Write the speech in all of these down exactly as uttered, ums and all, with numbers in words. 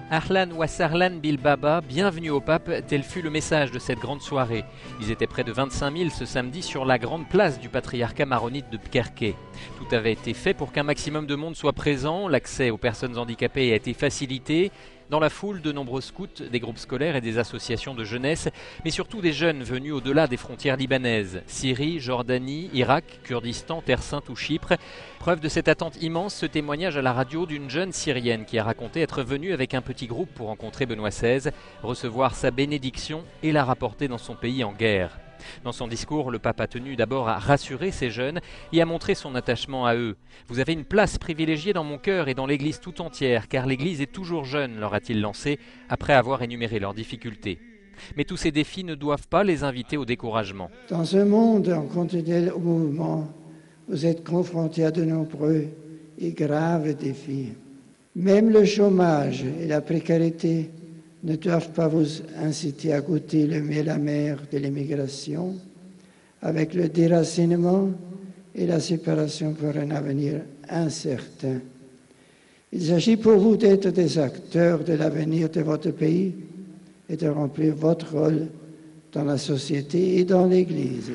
Ahlan wa sahlan bil baba, bienvenue au pape, tel fut le message de cette grande soirée. Ils étaient près de vingt-cinq mille ce samedi sur la grande place du patriarcat maronite de Pkerké. Tout avait été fait pour qu'un maximum de monde soit présent, l'accès aux personnes handicapées a été facilité. Dans la foule, de nombreux scouts, des groupes scolaires et des associations de jeunesse, mais surtout des jeunes venus au-delà des frontières libanaises. Syrie, Jordanie, Irak, Kurdistan, Terre Sainte ou Chypre. Preuve de cette attente immense, ce témoignage à la radio d'une jeune Syrienne qui a raconté être venue avec un petit groupe pour rencontrer Benoît seize, recevoir sa bénédiction et la rapporter dans son pays en guerre. Dans son discours, le pape a tenu d'abord à rassurer ces jeunes et à montrer son attachement à eux. « Vous avez une place privilégiée dans mon cœur et dans l'Église tout entière, car l'Église est toujours jeune », leur a-t-il lancé, après avoir énuméré leurs difficultés. Mais tous ces défis ne doivent pas les inviter au découragement. Dans un monde en continuel mouvement, vous êtes confrontés à de nombreux et graves défis. Même le chômage et la précarité ne doivent pas vous inciter à goûter le miel amer de l'immigration, avec le déracinement et la séparation pour un avenir incertain. Il s'agit pour vous d'être des acteurs de l'avenir de votre pays et de remplir votre rôle dans la société et dans l'Église.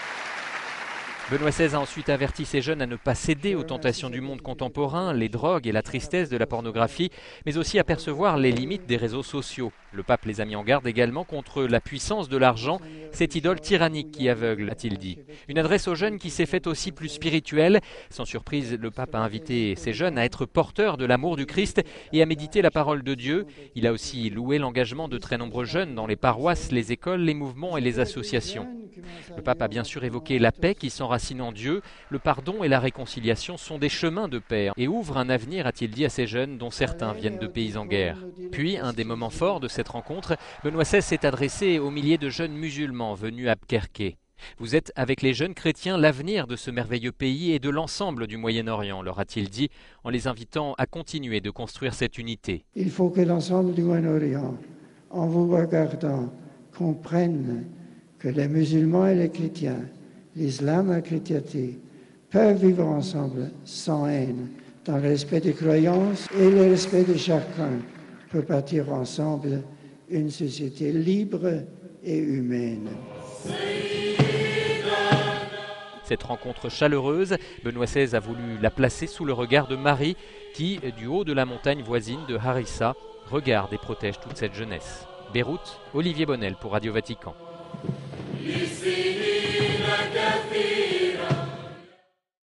Benoît seize a ensuite averti ces jeunes à ne pas céder aux tentations du monde contemporain, les drogues et la tristesse de la pornographie, mais aussi à percevoir les limites des réseaux sociaux. Le pape les a mis en garde également contre la puissance de l'argent, cette idole tyrannique qui aveugle, a-t-il dit. Une adresse aux jeunes qui s'est faite aussi plus spirituelle. Sans surprise, le pape a invité ces jeunes à être porteurs de l'amour du Christ et à méditer la parole de Dieu. Il a aussi loué l'engagement de très nombreux jeunes dans les paroisses, les écoles, les mouvements et les associations. Le pape a bien sûr évoqué la paix qui s'enracine en Dieu. Le pardon et la réconciliation sont des chemins de paix et ouvrent un avenir, a-t-il dit à ces jeunes dont certains viennent de pays en guerre. Puis, un des moments forts de cette rencontre, Benoît seize s'est adressé aux milliers de jeunes musulmans venus à Pkerké. Vous êtes, avec les jeunes chrétiens, l'avenir de ce merveilleux pays et de l'ensemble du Moyen-Orient, leur a-t-il dit, en les invitant à continuer de construire cette unité. Il faut que l'ensemble du Moyen-Orient, en vous regardant, comprenne que les musulmans et les chrétiens, l'islam et la chrétienté, peuvent vivre ensemble sans haine, dans le respect des croyances et le respect de chacun, pour bâtir ensemble une société libre et humaine. Cette rencontre chaleureuse, Benoît seize a voulu la placer sous le regard de Marie qui, du haut de la montagne voisine de Harissa, regarde et protège toute cette jeunesse. Beyrouth, Olivier Bonnel pour Radio Vatican.